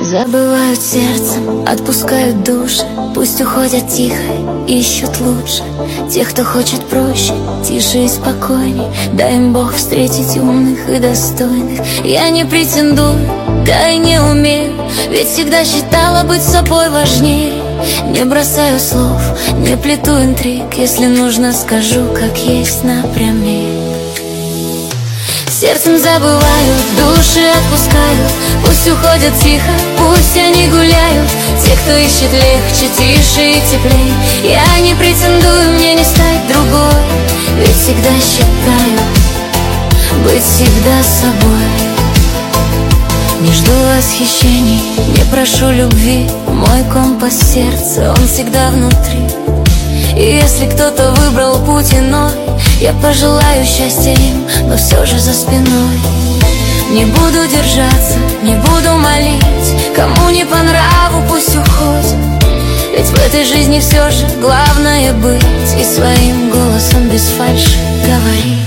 Забывают сердцем, отпускают души. Пусть уходят тихо, ищут лучше тех, кто хочет проще, тише и спокойней. Дай им Бог встретить умных и достойных. Я не претендую, да и не умею, ведь всегда считала быть собой важнее. Не бросаю слов, не плету интриг, если нужно, скажу, как есть напрямик. Сердцем забывают, души отпускают. Пусть уходят тихо, пусть они гуляют. Те, кто ищет легче, тише и теплей. Я не претендую, мне не стать другой, ведь всегда считаю быть всегда собой. Не жду восхищений, не прошу любви. Мой компас сердца, он всегда внутри. И если кто-то выбрал путь иной, я пожелаю счастья им, но все же за спиной. Не буду держаться, не буду молить. Кому не по нраву, пусть уходит. Ведь в этой жизни все же главное быть и своим голосом без фальши говорить.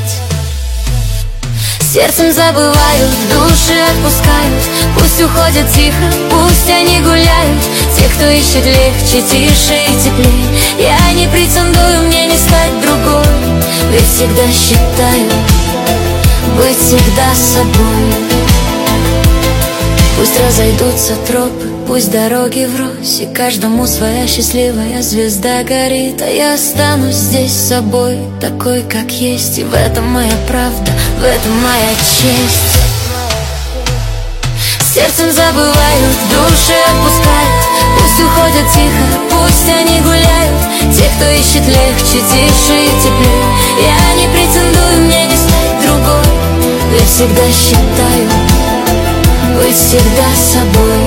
Сердцем забывают, души отпускают. Пусть уходят тихо, пусть они гуляют. Те, кто ищет легче, тише и теплей. Я не претендую, мне не стать другой, ведь всегда считаю быть всегда собой. Пусть разойдутся тропы, пусть дороги врозь, и каждому своя счастливая звезда горит. А я останусь здесь с собой, такой, как есть. И в этом моя правда, в этом моя честь. Сердцем забывают, души отпускают. Пусть уходят тихо, пусть они гуляют. Те, кто ищет легче, тише и теплее. Я не претендую, мне не стать другой, ведь всегда считаю быть всегда собой.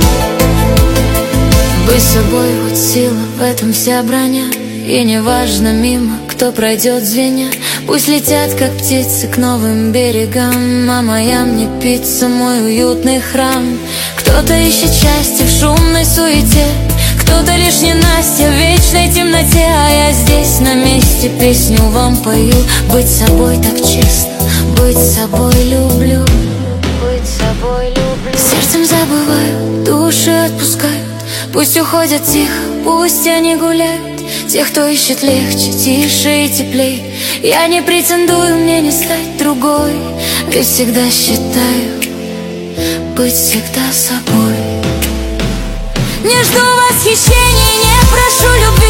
Быть собой, вот сила, в этом вся броня. И неважно мимо, кто пройдет звеня. Пусть летят, как птицы, к новым берегам. А моя мне пицца, мой уютный храм. Кто-то ищет счастье в шумной суете, кто-то лишь ненастье в вечной темноте. А я здесь на месте песню вам пою. Быть собой так честно, быть собой люблю. Быть собой люблю. Сердцем забываю, души отпускают. Пусть уходят тихо, пусть они гуляют. Тех, кто ищет легче, тише и теплей. Я не претендую, мне не стать другой, ведь всегда считаю быть всегда собой. Не жду восхищений, не прошу любви.